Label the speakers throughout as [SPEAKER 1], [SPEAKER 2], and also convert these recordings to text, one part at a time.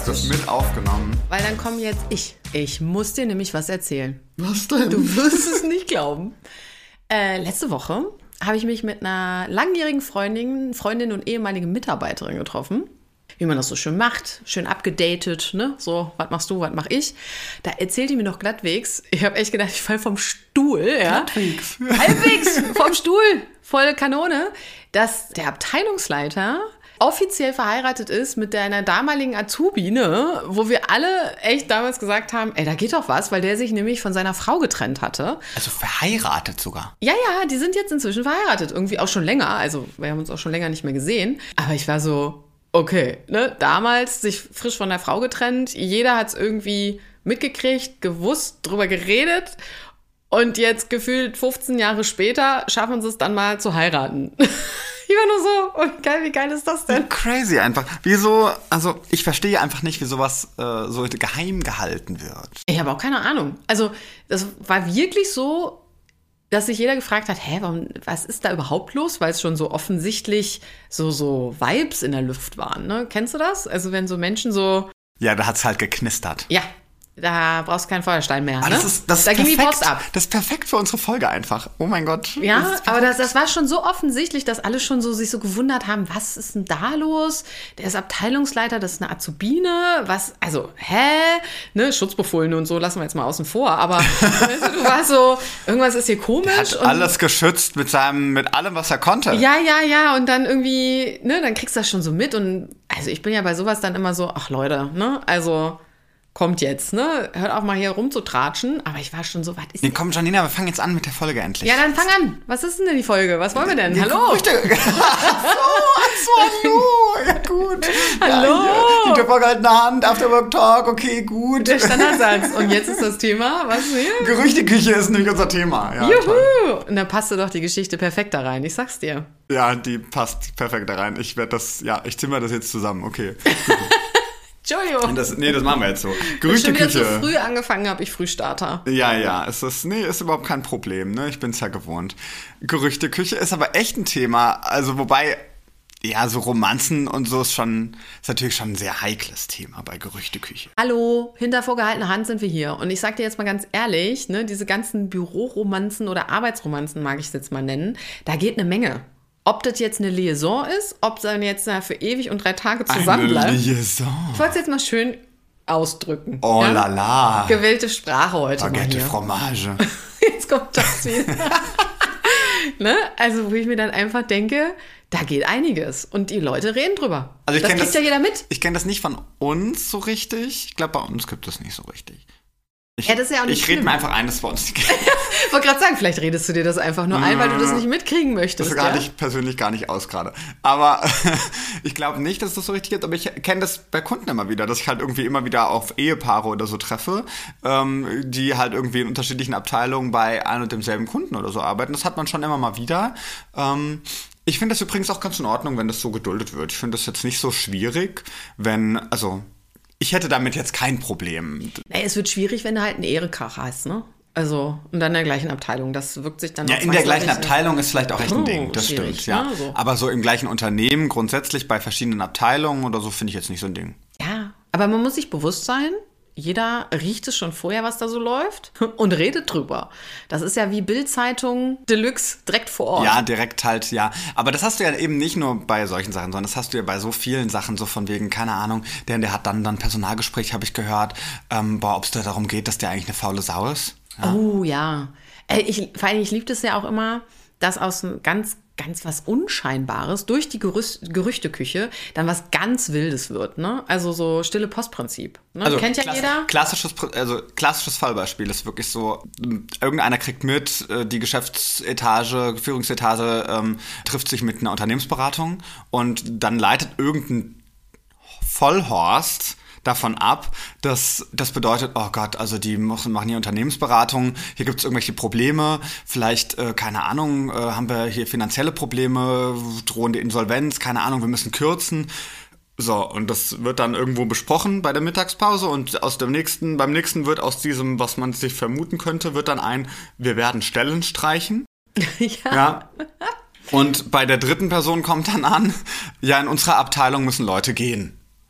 [SPEAKER 1] hast du es mit aufgenommen?
[SPEAKER 2] Weil dann komme jetzt ich. Ich muss dir nämlich was erzählen.
[SPEAKER 1] Was denn?
[SPEAKER 2] Du wirst es nicht glauben. Letzte Woche habe ich mich mit einer langjährigen Freundin und ehemaligen Mitarbeiterin getroffen. Wie man das so schön macht, schön abgedatet, ne? So, was machst du, was mach ich? Da erzählt die mir noch glattwegs. Ich habe echt gedacht, ich falle vom Stuhl, ja?
[SPEAKER 1] Glattwegs.
[SPEAKER 2] Halbwegs vom Stuhl, volle Kanone, dass der Abteilungsleiter offiziell verheiratet ist mit einer damaligen Azubi, ne? Wo wir alle echt damals gesagt haben, ey, da geht doch was, weil der sich nämlich von seiner Frau getrennt hatte.
[SPEAKER 1] Also verheiratet sogar?
[SPEAKER 2] Ja, die sind jetzt inzwischen verheiratet. Irgendwie auch schon länger. Also wir haben uns auch schon länger nicht mehr gesehen. Aber ich war so, okay, ne? Damals sich frisch von der Frau getrennt. Jeder hat es irgendwie mitgekriegt, gewusst, drüber geredet. Und jetzt gefühlt 15 Jahre später schaffen sie es dann mal zu heiraten. Ich war nur so, oh, wie geil ist das denn?
[SPEAKER 1] Crazy einfach. Wieso, also ich verstehe einfach nicht, wie sowas so geheim gehalten wird.
[SPEAKER 2] Ich habe auch keine Ahnung. Also das war wirklich so, dass sich jeder gefragt hat, was ist da überhaupt los? Weil es schon so offensichtlich so Vibes in der Luft waren, ne? Kennst du das? Also wenn so Menschen so...
[SPEAKER 1] Ja, da hat's halt geknistert.
[SPEAKER 2] Ja. Da brauchst du keinen Feuerstein mehr.
[SPEAKER 1] Ne? Das
[SPEAKER 2] da ging die Post ab.
[SPEAKER 1] Das ist perfekt für unsere Folge einfach. Oh mein Gott.
[SPEAKER 2] Ja, aber das war schon so offensichtlich, dass alle schon sich so gewundert haben, was ist denn da los? Der ist Abteilungsleiter, das ist eine Azubine. Ne, Schutzbefohlene und so lassen wir jetzt mal außen vor. Aber du warst so, irgendwas ist hier komisch.
[SPEAKER 1] Er hat alles geschützt mit allem, was er konnte.
[SPEAKER 2] Ja. Und dann irgendwie, ne, dann kriegst du das schon so mit. Und also ich bin ja bei sowas dann immer so, ach Leute, ne, also... Kommt jetzt, ne? Hört auch mal hier rumzutratschen. Aber ich war schon so, was ist
[SPEAKER 1] denn? Komm, Janina, wir fangen jetzt an mit der Folge endlich.
[SPEAKER 2] Ja, dann fang an. Was ist denn die Folge? Was wollen wir denn? Hallo?
[SPEAKER 1] Hallo. Ja, gut.
[SPEAKER 2] Hallo.
[SPEAKER 1] Ja, die vorgehaltene Hand, Afterwork Talk, okay, gut.
[SPEAKER 2] Der Standardsatz. Und jetzt ist das Thema, was hier?
[SPEAKER 1] Gerüchteküche ist nämlich unser Thema. Ja,
[SPEAKER 2] juhu.
[SPEAKER 1] Toll.
[SPEAKER 2] Und da passte doch die Geschichte perfekt da rein. Ich sag's dir.
[SPEAKER 1] Ja, die passt perfekt da rein. Ich zimmer das jetzt zusammen. Okay.
[SPEAKER 2] Entschuldigung.
[SPEAKER 1] Das machen wir jetzt so. Gerüchteküche.
[SPEAKER 2] Wenn ich schon wieder zu früh angefangen habe, ich Frühstarter.
[SPEAKER 1] Ja, ist überhaupt kein Problem, ne? Ich bin's ja gewohnt. Gerüchteküche ist aber echt ein Thema, also wobei, ja, so Romanzen und so ist natürlich schon ein sehr heikles Thema bei Gerüchteküche.
[SPEAKER 2] Hallo, hinter vorgehaltener Hand sind wir hier. Und ich sag dir jetzt mal ganz ehrlich, ne, diese ganzen Büroromanzen oder Arbeitsromanzen, mag ich es jetzt mal nennen, da geht eine Menge. Ob das jetzt eine Liaison ist, ob sie dann jetzt für ewig und 3 Tage zusammenbleiben.
[SPEAKER 1] Eine Liaison.
[SPEAKER 2] Ich wollte es jetzt mal schön ausdrücken.
[SPEAKER 1] Oh ja? La la.
[SPEAKER 2] Gewählte Sprache heute
[SPEAKER 1] Baguette
[SPEAKER 2] mal hier.
[SPEAKER 1] Fromage.
[SPEAKER 2] Jetzt kommt das wieder. Ne? Also wo ich mir dann einfach denke, da geht einiges. Und die Leute reden drüber.
[SPEAKER 1] Also
[SPEAKER 2] das kriegt ja jeder mit.
[SPEAKER 1] Ich kenne das nicht von uns so richtig. Ich glaube, bei uns gibt es nicht so richtig.
[SPEAKER 2] Das ist ja auch nicht
[SPEAKER 1] ich rede mir einfach ein, dass bei uns nicht.
[SPEAKER 2] Ich wollte gerade sagen, vielleicht redest du dir das einfach nur ein, weil du das nicht mitkriegen möchtest.
[SPEAKER 1] Das halte ich persönlich gar nicht aus gerade. Aber ich glaube nicht, dass es das so richtig gibt. Aber ich kenne das bei Kunden immer wieder, dass ich halt irgendwie immer wieder auf Ehepaare oder so treffe, die halt irgendwie in unterschiedlichen Abteilungen bei einem und demselben Kunden oder so arbeiten. Das hat man schon immer mal wieder. Ich finde das übrigens auch ganz in Ordnung, wenn das so geduldet wird. Ich finde das jetzt nicht so schwierig, ich hätte damit jetzt kein Problem.
[SPEAKER 2] Es wird schwierig, wenn du halt einen Ehrekrach hast, ne? Also, und dann in der gleichen Abteilung. Das wirkt sich dann
[SPEAKER 1] ja, in der gleichen Abteilung ist vielleicht auch echt ein Ding. Das stimmt, ja.
[SPEAKER 2] Ne? So.
[SPEAKER 1] Aber so im gleichen Unternehmen, grundsätzlich bei verschiedenen Abteilungen oder so, finde ich jetzt nicht so ein Ding.
[SPEAKER 2] Ja, aber man muss sich bewusst sein, jeder riecht es schon vorher, was da so läuft und redet drüber. Das ist ja wie Bild-Zeitung Deluxe direkt vor Ort.
[SPEAKER 1] Ja, direkt halt, ja. Aber das hast du ja eben nicht nur bei solchen Sachen, sondern das hast du ja bei so vielen Sachen, so von wegen, keine Ahnung, der hat dann Personalgespräch, habe ich gehört, ob es da darum geht, dass der eigentlich eine faule Sau ist. Ja.
[SPEAKER 2] Oh ja. Vor allem, ich liebe das ja auch immer, dass aus einem ganz was Unscheinbares durch die Gerüchteküche dann was ganz Wildes wird, ne? Also so stille Postprinzip. Ne?
[SPEAKER 1] Also
[SPEAKER 2] kennt ja jeder.
[SPEAKER 1] Klassisches Fallbeispiel ist wirklich so, irgendeiner kriegt mit, die Geschäftsetage, Führungsetage trifft sich mit einer Unternehmensberatung und dann leitet irgendein Vollhorst davon ab, dass das bedeutet, oh Gott, also die machen hier Unternehmensberatung, hier gibt es irgendwelche Probleme, vielleicht, keine Ahnung, haben wir hier finanzielle Probleme, drohende Insolvenz, keine Ahnung, wir müssen kürzen. So, und das wird dann irgendwo besprochen bei der Mittagspause und beim nächsten wird aus diesem, was man sich vermuten könnte, wird dann wir werden Stellen streichen. Ja. Und bei der dritten Person kommt dann an, ja, in unserer Abteilung müssen Leute gehen.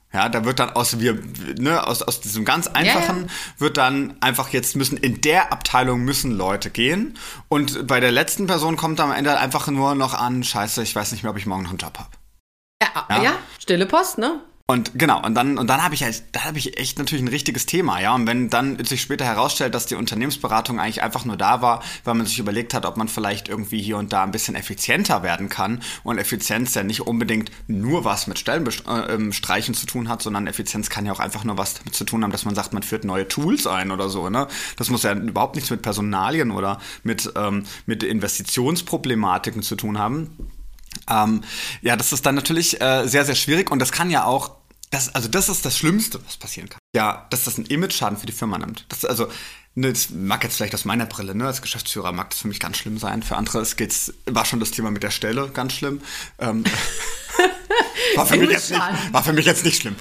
[SPEAKER 1] Ja, da wird dann aus diesem ganz einfachen wird dann einfach, jetzt müssen Leute gehen, und bei der letzten Person kommt am Ende einfach nur noch an, scheiße, ich weiß nicht mehr, ob ich morgen noch einen Job habe.
[SPEAKER 2] Ja, stille Post, ne?
[SPEAKER 1] Und genau, und dann habe ich echt natürlich ein richtiges Thema, ja. Und wenn dann sich später herausstellt, dass die Unternehmensberatung eigentlich einfach nur da war, weil man sich überlegt hat, ob man vielleicht irgendwie hier und da ein bisschen effizienter werden kann, und Effizienz ja nicht unbedingt nur was mit Stellenstreichen zu tun hat, sondern Effizienz kann ja auch einfach nur was damit zu tun haben, dass man sagt, man führt neue Tools ein oder so, ne? Das muss ja überhaupt nichts mit Personalien oder mit Investitionsproblematiken zu tun haben. Das ist dann natürlich sehr, sehr schwierig, und das kann ja auch, das ist das Schlimmste, was passieren kann. Ja, dass das einen Image-Schaden für die Firma nimmt. Das mag jetzt vielleicht aus meiner Brille, ne, als Geschäftsführer mag das für mich ganz schlimm sein. Für andere war schon das Thema mit der Stelle ganz schlimm. War für mich jetzt nicht schlimm.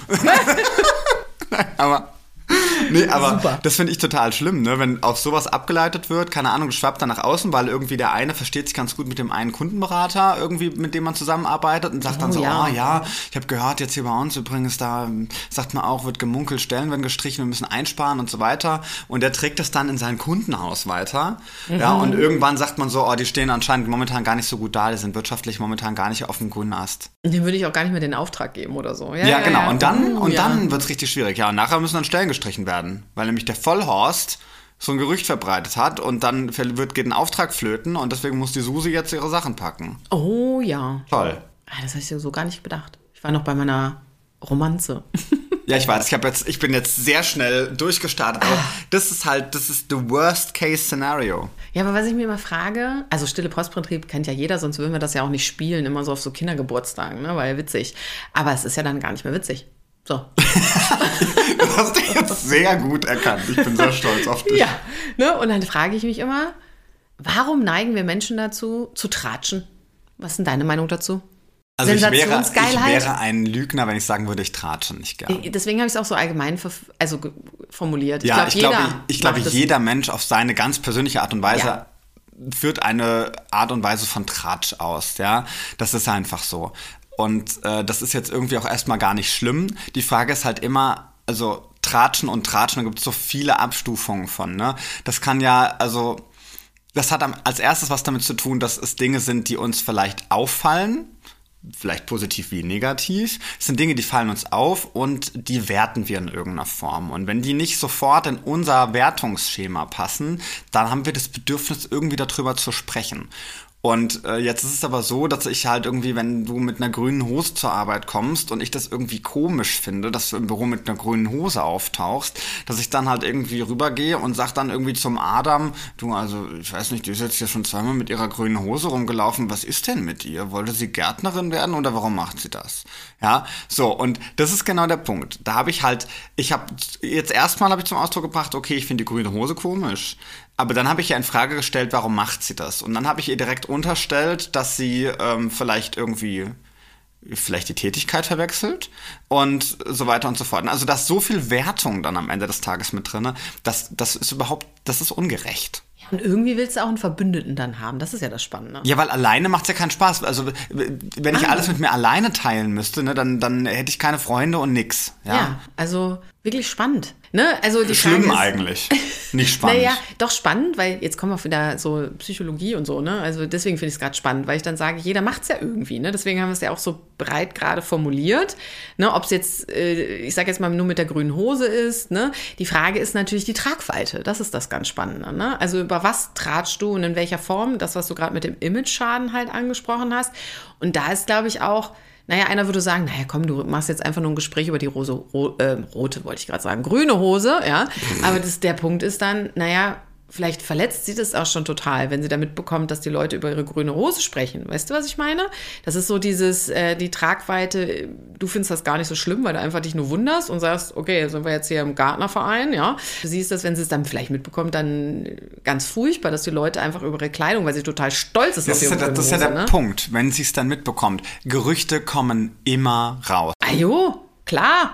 [SPEAKER 1] Aber
[SPEAKER 2] Super.
[SPEAKER 1] Das finde ich total schlimm, ne? Wenn auf sowas abgeleitet wird, keine Ahnung, das schwappt dann nach außen, weil irgendwie der eine versteht sich ganz gut mit dem einen Kundenberater, irgendwie, mit dem man zusammenarbeitet, und sagt dann ich habe gehört, jetzt hier bei uns übrigens, da sagt man auch, wird gemunkelt, Stellen werden gestrichen, wir müssen einsparen und so weiter, und der trägt das dann in sein Kundenhaus weiter, ja, und irgendwann sagt man so, die stehen anscheinend momentan gar nicht so gut da, die sind wirtschaftlich momentan gar nicht auf dem grünen Ast.
[SPEAKER 2] Den würde ich auch gar nicht mehr den Auftrag geben oder so.
[SPEAKER 1] Ja, genau, und dann wird es richtig schwierig, ja, und nachher müssen dann Stellen gestrichen werden, weil nämlich der Vollhorst so ein Gerücht verbreitet hat, und dann geht ein Auftrag flöten, und deswegen muss die Susi jetzt ihre Sachen packen.
[SPEAKER 2] Oh ja.
[SPEAKER 1] Toll.
[SPEAKER 2] Das habe ich so gar nicht bedacht. Ich war noch bei meiner Romanze.
[SPEAKER 1] Ja, ich weiß, ich bin jetzt sehr schnell durchgestartet, aber das ist the worst case scenario.
[SPEAKER 2] Ja, aber was ich mir immer frage, also stille Postprinzip kennt ja jeder, sonst würden wir das ja auch nicht spielen, immer so auf so Kindergeburtstagen, ne, weil witzig. Aber es ist ja dann gar nicht mehr witzig. So.
[SPEAKER 1] Das hast du jetzt sehr gut erkannt. Ich bin sehr stolz auf dich.
[SPEAKER 2] Ja, ne? Und dann frage ich mich immer, warum neigen wir Menschen dazu, zu tratschen? Was ist denn deine Meinung dazu?
[SPEAKER 1] Also ich wäre ein Lügner, wenn ich sagen würde, ich tratsche nicht gern.
[SPEAKER 2] Deswegen habe ich es auch so allgemein formuliert.
[SPEAKER 1] Ja, ich glaube, jeder Mensch auf seine ganz persönliche Art und Weise führt eine Art und Weise von Tratsch aus. Ja, das ist einfach so. Und das ist jetzt irgendwie auch erstmal gar nicht schlimm. Die Frage ist halt immer, also Tratschen, da gibt es so viele Abstufungen von, ne? Das kann ja, also, das hat als erstes was damit zu tun, dass es Dinge sind, die uns vielleicht auffallen, vielleicht positiv wie negativ. Es sind Dinge, die fallen uns auf, und die werten wir in irgendeiner Form. Und wenn die nicht sofort in unser Wertungsschema passen, dann haben wir das Bedürfnis, irgendwie darüber zu sprechen. Und jetzt ist es aber so, dass ich halt irgendwie, wenn du mit einer grünen Hose zur Arbeit kommst und ich das irgendwie komisch finde, dass du im Büro mit einer grünen Hose auftauchst, dass ich dann halt irgendwie rübergehe und sag dann irgendwie zum Adam, du, also ich weiß nicht, die ist jetzt hier schon zweimal mit ihrer grünen Hose rumgelaufen, was ist denn mit ihr? Wollte sie Gärtnerin werden oder warum macht sie das? Ja, so, und das ist genau der Punkt. Da habe jetzt erstmal zum Ausdruck gebracht, okay, ich finde die grüne Hose komisch. Aber dann habe ich ihr in Frage gestellt, warum macht sie das? Und dann habe ich ihr direkt unterstellt, dass sie vielleicht die Tätigkeit verwechselt und so weiter und so fort. Also da ist so viel Wertung dann am Ende des Tages mit drin, das ist ungerecht.
[SPEAKER 2] Und irgendwie willst du auch einen Verbündeten dann haben. Das ist ja das Spannende.
[SPEAKER 1] Ja, weil alleine macht's ja keinen Spaß. Also wenn ich alles mit mir alleine teilen müsste, ne, dann hätte ich keine Freunde und nix. Ja,
[SPEAKER 2] also wirklich spannend. Ne? Also die
[SPEAKER 1] Schlimm
[SPEAKER 2] Frage ist,
[SPEAKER 1] eigentlich. Nicht spannend.
[SPEAKER 2] Naja, doch spannend, weil jetzt kommen wir wieder so Psychologie und so, ne? Also deswegen finde ich es gerade spannend, weil ich dann sage, jeder macht's ja irgendwie, ne? Deswegen haben wir es ja auch so breit gerade formuliert, ne? Ob es jetzt, ich sage jetzt mal nur mit der grünen Hose ist, ne? Die Frage ist natürlich die Tragweite. Das ist das ganz Spannende, ne? Also über was tratschst du und in welcher Form? Das, was du gerade mit dem Image-Schaden halt angesprochen hast. Und da ist, glaube ich, auch, einer würde sagen, komm, du machst jetzt einfach nur ein Gespräch über die rote, wollte ich gerade sagen, grüne Hose, ja. Aber der Punkt ist dann, vielleicht verletzt sie das auch schon total, wenn sie da mitbekommt, dass die Leute über ihre grüne Hose sprechen. Weißt du, was ich meine? Das ist so die Tragweite, du findest das gar nicht so schlimm, weil du einfach dich nur wunderst und sagst, okay, sind wir jetzt hier im Gärtnerverein, ja. Du siehst das, wenn sie es dann vielleicht mitbekommt, dann ganz furchtbar, dass die Leute einfach über ihre Kleidung, weil sie total stolz ist auf ihre grüne Hose. Das ist ja der
[SPEAKER 1] Punkt, wenn sie es dann mitbekommt. Gerüchte kommen immer raus.
[SPEAKER 2] Ah jo, klar.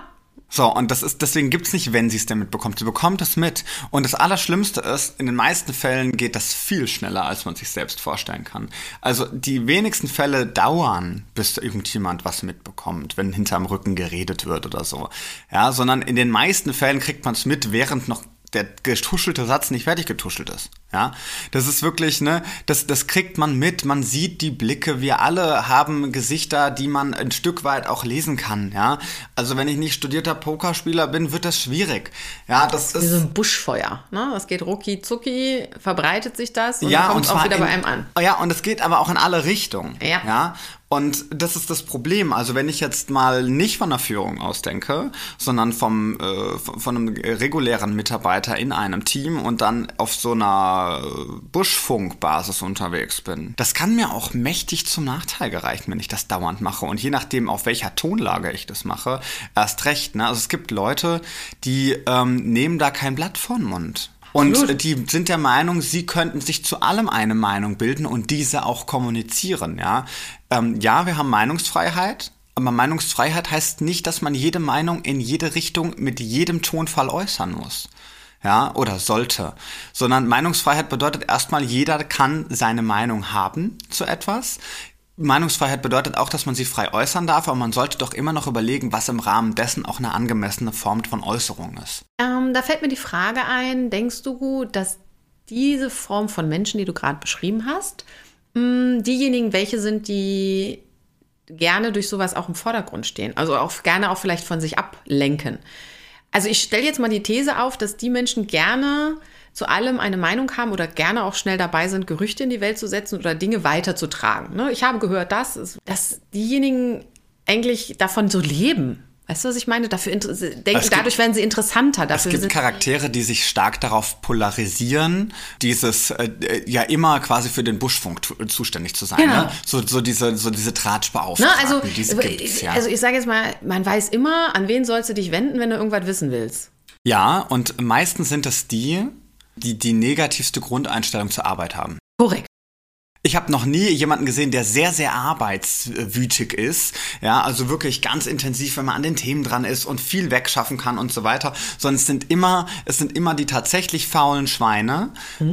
[SPEAKER 1] So, und deswegen gibt's nicht, wenn sie es denn mitbekommt. Sie bekommt es mit. Und das Allerschlimmste ist, in den meisten Fällen geht das viel schneller, als man sich selbst vorstellen kann. Also die wenigsten Fälle dauern, bis irgendjemand was mitbekommt, wenn hinterm Rücken geredet wird oder so. Ja, sondern in den meisten Fällen kriegt man es mit, während noch der getuschelte Satz nicht fertig getuschelt ist. Ja, das ist wirklich, ne, das kriegt man mit, man sieht die Blicke, wir alle haben Gesichter, die man ein Stück weit auch lesen kann, ja. Also wenn ich nicht studierter Pokerspieler bin, wird das schwierig. Ja, das ist
[SPEAKER 2] wie so ein Buschfeuer, ne? Das geht rucki zucki, verbreitet sich das und
[SPEAKER 1] ja,
[SPEAKER 2] dann kommt
[SPEAKER 1] und
[SPEAKER 2] es auch wieder bei einem an.
[SPEAKER 1] Ja, und es geht aber auch in alle Richtungen.
[SPEAKER 2] Ja.
[SPEAKER 1] Und das ist das Problem. Also wenn ich jetzt mal nicht von der Führung ausdenke, sondern von einem regulären Mitarbeiter in einem Team und dann auf so einer Buschfunkbasis unterwegs bin, das kann mir auch mächtig zum Nachteil gereichen, wenn ich das dauernd mache. Und je nachdem, auf welcher Tonlage ich das mache, erst recht. Ne? Also es gibt Leute, die nehmen da kein Blatt vor den Mund. Und die sind der Meinung, sie könnten sich zu allem eine Meinung bilden und diese auch kommunizieren, ja. Ja, wir haben Meinungsfreiheit, aber Meinungsfreiheit heißt nicht, dass man jede Meinung in jede Richtung mit jedem Tonfall äußern muss. Ja, oder sollte. Sondern Meinungsfreiheit bedeutet erstmal, jeder kann seine Meinung haben zu etwas. Meinungsfreiheit bedeutet auch, dass man sie frei äußern darf, aber man sollte doch immer noch überlegen, was im Rahmen dessen auch eine angemessene Form von Äußerung ist.
[SPEAKER 2] Da fällt mir die Frage ein, denkst du, dass diese Form von Menschen, die du gerade beschrieben hast, diejenigen, welche sind, die gerne durch sowas auch im Vordergrund stehen, also auch gerne auch vielleicht von sich ablenken? Also ich stelle jetzt mal die These auf, dass die Menschen gerne zu allem eine Meinung haben oder gerne auch schnell dabei sind, Gerüchte in die Welt zu setzen oder Dinge weiterzutragen. Ne? Ich habe gehört, dass diejenigen eigentlich davon so leben. Weißt du, was ich meine? Dadurch werden sie interessanter.
[SPEAKER 1] Es gibt Charaktere, die sich stark darauf polarisieren, dieses ja immer quasi für den Buschfunk zuständig zu sein.
[SPEAKER 2] Genau.
[SPEAKER 1] Ne? So diese Tratschbeauftragten, diese gibt's, ja.
[SPEAKER 2] Also ich sage jetzt mal, man weiß immer, an wen sollst du dich wenden, wenn du irgendwas wissen willst.
[SPEAKER 1] Ja, und meistens sind das die negativste Grundeinstellung zur Arbeit haben.
[SPEAKER 2] Korrekt.
[SPEAKER 1] Ich habe noch nie jemanden gesehen, der sehr, sehr arbeitswütig ist, ja, also wirklich ganz intensiv, wenn man an den Themen dran ist und viel wegschaffen kann und so weiter, sondern es sind immer die tatsächlich faulen Schweine,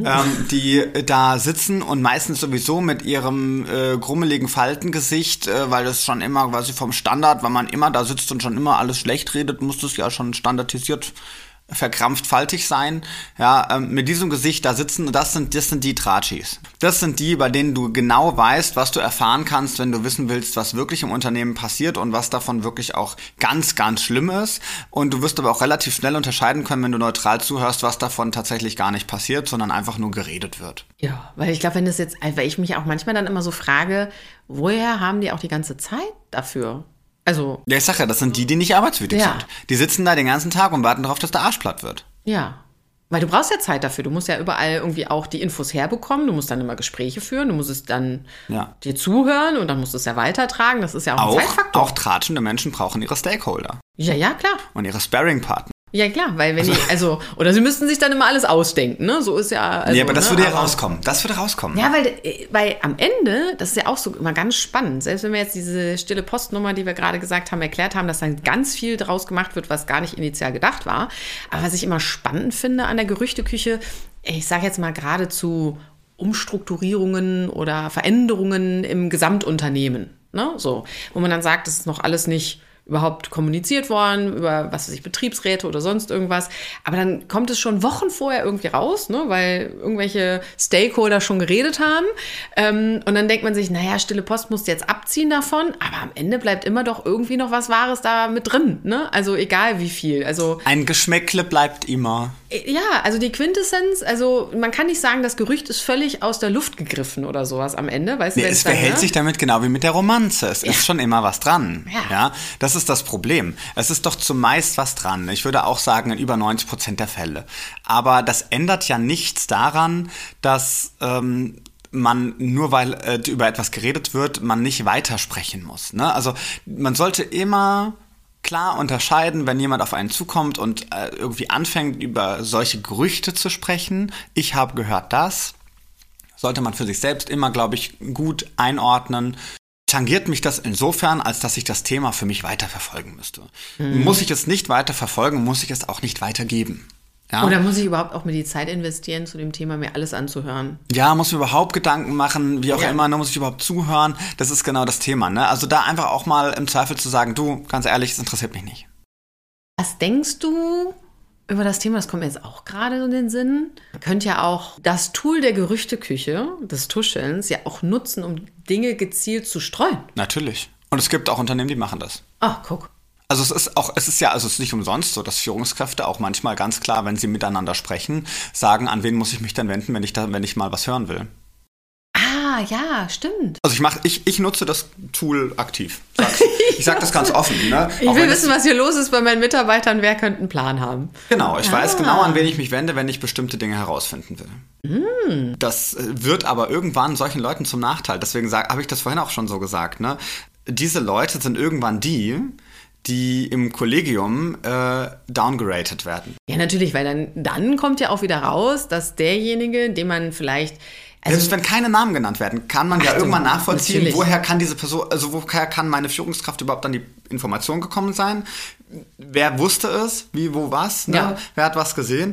[SPEAKER 1] die da sitzen und meistens sowieso mit ihrem grummeligen Faltengesicht, weil das schon immer quasi vom Standard, weil man immer da sitzt und schon immer alles schlecht redet, muss das ja schon standardisiert verkrampft faltig sein, ja, mit diesem Gesicht da sitzen, und das sind die Tratschis. Das sind die, bei denen du genau weißt, was du erfahren kannst, wenn du wissen willst, was wirklich im Unternehmen passiert und was davon wirklich auch ganz, ganz schlimm ist. Und du wirst aber auch relativ schnell unterscheiden können, wenn du neutral zuhörst, was davon tatsächlich gar nicht passiert, sondern einfach nur geredet wird.
[SPEAKER 2] Ja, weil ich glaube, weil ich mich auch manchmal dann immer so frage, woher haben die auch die ganze Zeit dafür? Also,
[SPEAKER 1] ja, ich sag ja, das sind die nicht arbeitswütig sind. Die sitzen da den ganzen Tag und warten darauf, dass der Arsch platt wird.
[SPEAKER 2] Ja, weil du brauchst ja Zeit dafür. Du musst ja überall irgendwie auch die Infos herbekommen. Du musst dann immer Gespräche führen. Du musst es dann dir zuhören und dann musst du es ja weitertragen. Das ist ja auch ein Zeitfaktor.
[SPEAKER 1] Auch tratschende Menschen brauchen ihre Stakeholder.
[SPEAKER 2] Ja, klar.
[SPEAKER 1] Und ihre Sparringpartner.
[SPEAKER 2] Ja, klar, weil wenn oder sie müssten sich dann immer alles ausdenken, ne? So ist ja. Also,
[SPEAKER 1] ja, aber das würde ja rauskommen. Das würde rauskommen.
[SPEAKER 2] Ja, weil am Ende, das ist ja auch so immer ganz spannend, selbst wenn wir jetzt diese stille Postnummer, die wir gerade gesagt haben, erklärt haben, dass dann ganz viel draus gemacht wird, was gar nicht initial gedacht war. Aber was ich immer spannend finde an der Gerüchteküche, ich sage jetzt mal gerade zu Umstrukturierungen oder Veränderungen im Gesamtunternehmen, ne? So, wo man dann sagt, das ist noch alles nicht überhaupt kommuniziert worden, über, was weiß ich, Betriebsräte oder sonst irgendwas. Aber dann kommt es schon Wochen vorher irgendwie raus, ne, weil irgendwelche Stakeholder schon geredet haben. Und dann denkt man sich, naja, stille Post musst du jetzt abziehen davon. Aber am Ende bleibt immer doch irgendwie noch was Wahres da mit drin, ne? Also egal wie viel. Also
[SPEAKER 1] ein Geschmäckle bleibt immer.
[SPEAKER 2] Ja, also die Quintessenz, also man kann nicht sagen, das Gerücht ist völlig aus der Luft gegriffen oder sowas am Ende. Weißt du,
[SPEAKER 1] es verhält sich damit genau wie mit der Romanze. Es ist schon immer was dran. Ja, das ist das Problem. Es ist doch zumeist was dran. Ich würde auch sagen, in über 90% der Fälle. Aber das ändert ja nichts daran, dass man, nur weil über etwas geredet wird, man nicht weitersprechen muss. Ne? Also man sollte immer klar unterscheiden, wenn jemand auf einen zukommt und irgendwie anfängt, über solche Gerüchte zu sprechen. Ich habe gehört das. Sollte man für sich selbst immer, glaube ich, gut einordnen. tangiert mich das insofern, als dass ich das Thema für mich weiterverfolgen müsste. Muss ich es nicht weiterverfolgen, muss ich es auch nicht weitergeben. Ja?
[SPEAKER 2] Oder muss ich überhaupt auch mir die Zeit investieren, zu dem Thema mir alles anzuhören?
[SPEAKER 1] Ja, muss mir überhaupt Gedanken machen, wie auch immer, ne, muss ich überhaupt zuhören. Das ist genau das Thema. Ne? Also da einfach auch mal im Zweifel zu sagen, du, ganz ehrlich, das interessiert mich nicht.
[SPEAKER 2] Was denkst du über das Thema? Das kommt mir jetzt auch gerade in den Sinn. Man könnte ja auch das Tool der Gerüchteküche, des Tuschelns, ja auch nutzen, um Dinge gezielt zu streuen.
[SPEAKER 1] Natürlich. Und es gibt auch Unternehmen, die machen das.
[SPEAKER 2] Ach, guck.
[SPEAKER 1] Also es ist nicht umsonst so, dass Führungskräfte auch manchmal ganz klar, wenn sie miteinander sprechen, sagen, an wen muss ich mich dann wenden, wenn ich mal was hören will.
[SPEAKER 2] Ah, ja, stimmt.
[SPEAKER 1] Also ich nutze das Tool aktiv. Ich sag das ganz offen. Ne?
[SPEAKER 2] Ich will wissen, was hier los ist bei meinen Mitarbeitern. Wer könnte einen Plan haben?
[SPEAKER 1] Genau, ich weiß genau, an wen ich mich wende, wenn ich bestimmte Dinge herausfinden will. Das wird aber irgendwann solchen Leuten zum Nachteil. Deswegen habe ich das vorhin auch schon so gesagt. Ne? Diese Leute sind irgendwann die im Kollegium downgeratet werden.
[SPEAKER 2] Ja, natürlich, weil dann kommt ja auch wieder raus, dass derjenige, den man vielleicht...
[SPEAKER 1] Selbst wenn keine Namen genannt werden, kann man ja irgendwann nachvollziehen,
[SPEAKER 2] natürlich.
[SPEAKER 1] woher kann diese Person, also woher kann meine Führungskraft überhaupt an die Information gekommen sein? Wer wusste es? Wie, wo, was? Ne?
[SPEAKER 2] Ja.
[SPEAKER 1] Wer hat was gesehen?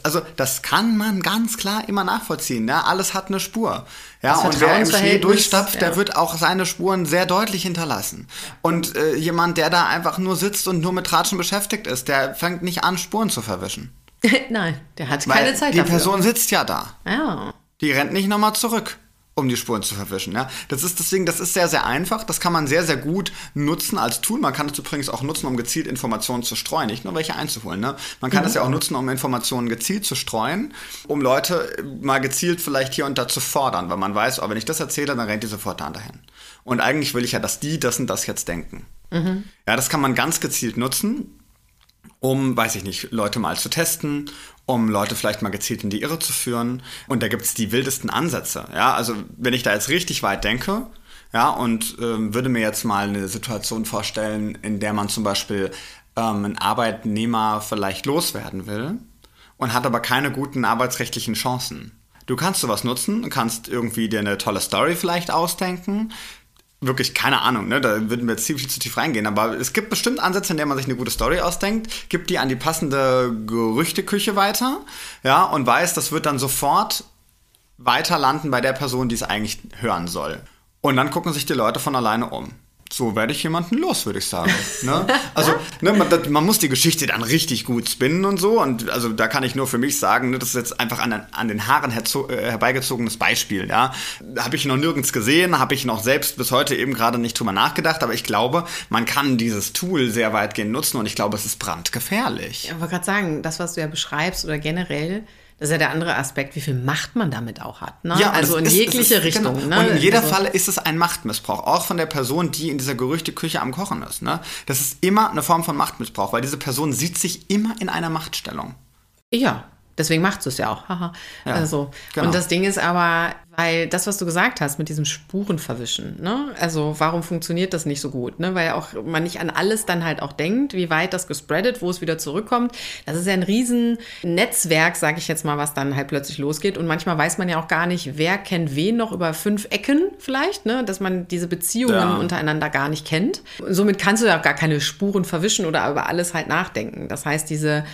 [SPEAKER 1] Das kann man ganz klar immer nachvollziehen. Ne? Alles hat eine Spur. Ja,
[SPEAKER 2] Das
[SPEAKER 1] und wer im Schnee
[SPEAKER 2] Vertrauensverhältnis,
[SPEAKER 1] durchstapft, der wird auch seine Spuren sehr deutlich hinterlassen. Und jemand, der da einfach nur sitzt und nur mit Tratschen beschäftigt ist, der fängt nicht an, Spuren zu verwischen.
[SPEAKER 2] Nein, der hat
[SPEAKER 1] Weil
[SPEAKER 2] keine Zeit
[SPEAKER 1] die
[SPEAKER 2] dafür.
[SPEAKER 1] Person sitzt ja da.
[SPEAKER 2] Ja.
[SPEAKER 1] Die rennt nicht nochmal zurück, um die Spuren zu verwischen. Ja? Das ist sehr, sehr einfach. Das kann man sehr, sehr gut nutzen als Tool. Man kann es übrigens auch nutzen, um gezielt Informationen zu streuen, nicht nur welche einzuholen. Ne? Man kann es ja auch nutzen, um Informationen gezielt zu streuen, um Leute mal gezielt vielleicht hier und da zu fordern, weil man weiß, wenn ich das erzähle, dann rennt die sofort dahin. Und eigentlich will ich ja, dass die das und das jetzt denken. Ja, das kann man ganz gezielt nutzen, um, weiß ich nicht, Leute mal zu testen, um Leute vielleicht mal gezielt in die Irre zu führen. Und da gibt's die wildesten Ansätze. Ja, also wenn ich da jetzt richtig weit denke, ja, und würde mir jetzt mal eine Situation vorstellen, in der man zum Beispiel einen Arbeitnehmer vielleicht loswerden will und hat aber keine guten arbeitsrechtlichen Chancen. Du kannst sowas nutzen, kannst irgendwie dir eine tolle Story vielleicht ausdenken. Wirklich, keine Ahnung, ne? Da würden wir jetzt ziemlich zu tief reingehen, aber es gibt bestimmt Ansätze, in denen man sich eine gute Story ausdenkt, gibt die an die passende Gerüchteküche weiter, ja, und weiß, das wird dann sofort weiter landen bei der Person, die es eigentlich hören soll. Und dann gucken sich die Leute von alleine um. So werde ich jemanden los, würde ich sagen. Ne? Also man muss die Geschichte dann richtig gut spinnen und so. Und also da kann ich nur für mich sagen, ne, das ist jetzt einfach an den Haaren herbeigezogenes Beispiel. Ja? Habe ich noch nirgends gesehen, habe ich noch selbst bis heute eben gerade nicht drüber nachgedacht. Aber ich glaube, man kann dieses Tool sehr weitgehend nutzen und ich glaube, es ist brandgefährlich.
[SPEAKER 2] Ich wollte gerade sagen, das, was du ja beschreibst oder generell, das ist ja der andere Aspekt, wie viel Macht man damit auch hat. Ne?
[SPEAKER 1] Ja,
[SPEAKER 2] also in jegliche Richtung.
[SPEAKER 1] Genau.
[SPEAKER 2] Ne?
[SPEAKER 1] Und in jeder
[SPEAKER 2] also,
[SPEAKER 1] Falle ist es ein Machtmissbrauch, auch von der Person, die in dieser Gerüchteküche am Kochen ist. Ne? Das ist immer eine Form von Machtmissbrauch, weil diese Person sieht sich immer in einer Machtstellung.
[SPEAKER 2] Ja, deswegen macht es ja auch. Haha.
[SPEAKER 1] Ja,
[SPEAKER 2] also,
[SPEAKER 1] genau.
[SPEAKER 2] Und das Ding ist aber, weil das, was du gesagt hast mit diesem Spurenverwischen, ne? Also warum funktioniert das nicht so gut? Ne? Weil auch man nicht an alles dann halt auch denkt, wie weit das gespreadet, wo es wieder zurückkommt. Das ist ja ein riesen Netzwerk, sage ich jetzt mal, was dann halt plötzlich losgeht. Und manchmal weiß man ja auch gar nicht, wer kennt wen noch über 5 Ecken vielleicht, ne? Dass man diese Beziehungen untereinander gar nicht kennt. Und somit kannst du ja auch gar keine Spuren verwischen oder über alles halt nachdenken. Das heißt,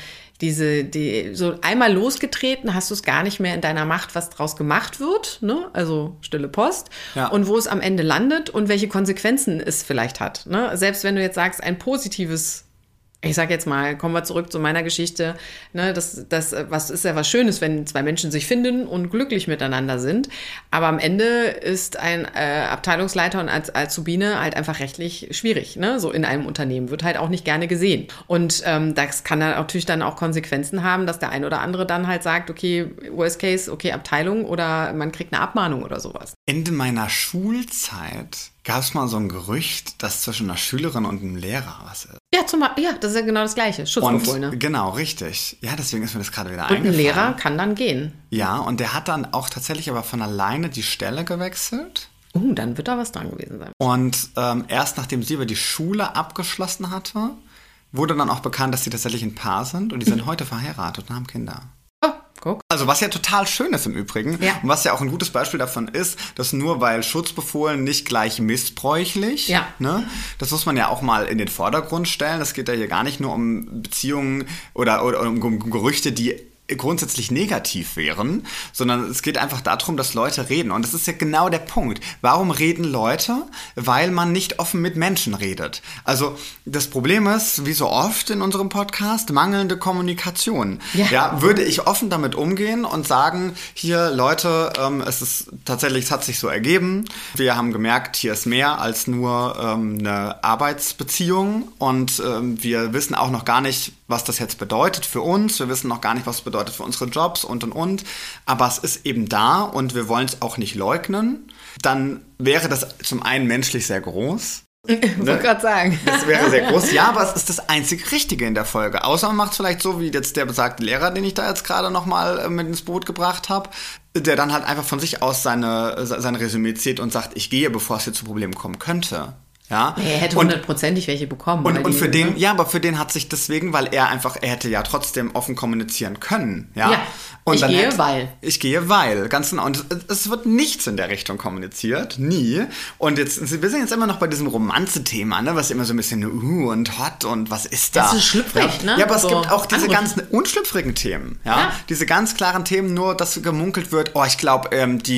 [SPEAKER 2] so einmal losgetreten, hast du es gar nicht mehr in deiner Macht, was draus gemacht wird, ne? Also stille Post. Ja. Und wo es am Ende landet und welche Konsequenzen es vielleicht hat. Ne? Selbst wenn du jetzt sagst, ein positives, ich sag jetzt mal, kommen wir zurück zu meiner Geschichte, ne, das ist ja was Schönes, wenn 2 Menschen sich finden und glücklich miteinander sind. Aber am Ende ist ein Abteilungsleiter und als Azubine halt einfach rechtlich schwierig, ne? So in einem Unternehmen. Wird halt auch nicht gerne gesehen. Und das kann dann natürlich dann auch Konsequenzen haben, dass der ein oder andere dann halt sagt, okay, worst case, okay, Abteilung oder man kriegt eine Abmahnung oder sowas.
[SPEAKER 1] Ende meiner Schulzeit gab es mal so ein Gerücht, dass zwischen einer Schülerin und einem Lehrer was ist.
[SPEAKER 2] Ja, das ist ja genau das Gleiche. Schutzbefohlene.
[SPEAKER 1] Genau, richtig. Ja, deswegen ist mir das gerade wieder
[SPEAKER 2] eingefallen. Und ein
[SPEAKER 1] eingefallen.
[SPEAKER 2] Lehrer kann dann gehen.
[SPEAKER 1] Ja, und der hat dann auch tatsächlich aber von alleine die Stelle gewechselt.
[SPEAKER 2] Dann wird da was dran gewesen sein.
[SPEAKER 1] Und erst nachdem sie aber die Schule abgeschlossen hatte, wurde dann auch bekannt, dass sie tatsächlich ein Paar sind und die sind heute verheiratet und haben Kinder.
[SPEAKER 2] Oh, Guck.
[SPEAKER 1] Also was ja total schön ist im Übrigen und was ja auch ein gutes Beispiel davon ist, dass nur weil Schutzbefohlen nicht gleich missbräuchlich, ne, das muss man ja auch mal in den Vordergrund stellen. Das geht ja hier gar nicht nur um Beziehungen oder um Gerüchte, die grundsätzlich negativ wären, sondern es geht einfach darum, dass Leute reden. Und das ist ja genau der Punkt. Warum reden Leute? Weil man nicht offen mit Menschen redet. Also das Problem ist, wie so oft in unserem Podcast, mangelnde Kommunikation. Ja, würde ich offen damit umgehen und sagen, hier Leute, es hat sich so ergeben. Wir haben gemerkt, hier ist mehr als nur eine Arbeitsbeziehung und wir wissen auch noch gar nicht, was das jetzt bedeutet für uns. Wir wissen noch gar nicht, was es bedeutet für unsere Jobs und. Aber es ist eben da und wir wollen es auch nicht leugnen. Dann wäre das zum einen menschlich sehr groß.
[SPEAKER 2] Ich wollte gerade sagen.
[SPEAKER 1] Das wäre sehr groß. Ja, aber es ist das einzig Richtige in der Folge. Außer man macht es vielleicht so, wie jetzt der besagte Lehrer, den ich da jetzt gerade nochmal mit ins Boot gebracht habe, der dann halt einfach von sich aus sein Resümee zieht und sagt, ich gehe, bevor es hier zu Problemen kommen könnte. Ja?
[SPEAKER 2] Er hätte hundertprozentig welche bekommen.
[SPEAKER 1] Und für den, aber für den hat sich deswegen, weil er hätte ja trotzdem offen kommunizieren können. Ja, und ich gehe, weil. Ganz genau. Und es wird nichts in der Richtung kommuniziert. Nie. Und wir sind jetzt immer noch bei diesem Romanze-Thema, ne, was immer so ein bisschen und hot und was ist da?
[SPEAKER 2] Das ist schlüpfrig, ne?
[SPEAKER 1] Ja, aber es gibt auch diese ganzen unschlüpfrigen Themen. Ja? Diese ganz klaren Themen, nur dass gemunkelt wird, ich glaube,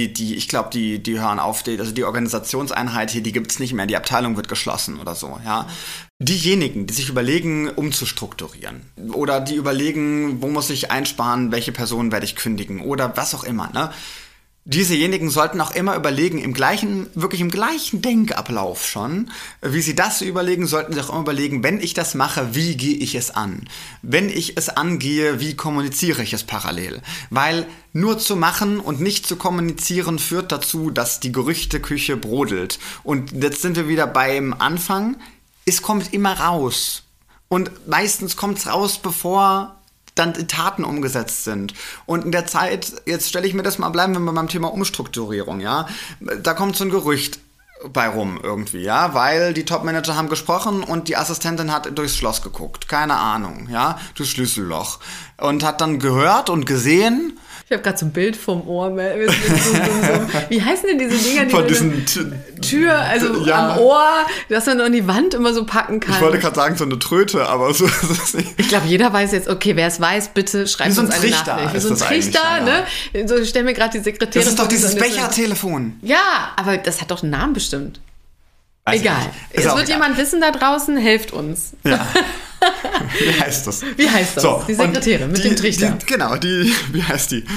[SPEAKER 1] die hören auf, also die Organisationseinheit hier, die gibt's nicht mehr, die Abteilung wird geschlossen oder so, ja. Diejenigen, die sich überlegen, umzustrukturieren oder die überlegen, wo muss ich einsparen, welche Personen werde ich kündigen oder was auch immer, ne? Diesejenigen sollten auch immer überlegen, wirklich im gleichen Denkablauf schon, wie sie das überlegen, sollten sie auch immer überlegen, wenn ich das mache, wie gehe ich es an? Wenn ich es angehe, wie kommuniziere ich es parallel? Weil nur zu machen und nicht zu kommunizieren führt dazu, dass die Gerüchteküche brodelt. Und jetzt sind wir wieder beim Anfang. Es kommt immer raus. Und meistens kommt es raus, bevor dann die Taten umgesetzt sind. Und in der Zeit, jetzt stelle ich mir das mal, bleiben wir mal beim Thema Umstrukturierung, ja. Da kommt so ein Gerücht bei rum irgendwie, ja, weil die Topmanager haben gesprochen und die Assistentin hat durchs Schloss geguckt, keine Ahnung, ja, durchs Schlüsselloch und hat dann gehört und gesehen.
[SPEAKER 2] Ich habe gerade so ein Bild vom Ohr. Wie heißen denn diese Dinger, die
[SPEAKER 1] von diesen
[SPEAKER 2] Tür, also am Ohr, dass man an die Wand immer so packen kann?
[SPEAKER 1] Ich wollte gerade sagen, so eine Tröte, aber so ist es nicht.
[SPEAKER 2] Ich glaube, jeder weiß jetzt, okay, wer es weiß, bitte schreibt uns eine Nachricht. Wie so ein Trichter, ne? So, ich stelle mir gerade die Sekretärin.
[SPEAKER 1] Das ist doch dieses Bechertelefon.
[SPEAKER 2] Ja, aber das hat doch einen Namen bestimmt. Egal. Es wird jemand wissen da draußen, helft uns.
[SPEAKER 1] Ja. Wie heißt das?
[SPEAKER 2] So, die Sekretärin mit dem Trichter.
[SPEAKER 1] Wie heißt die?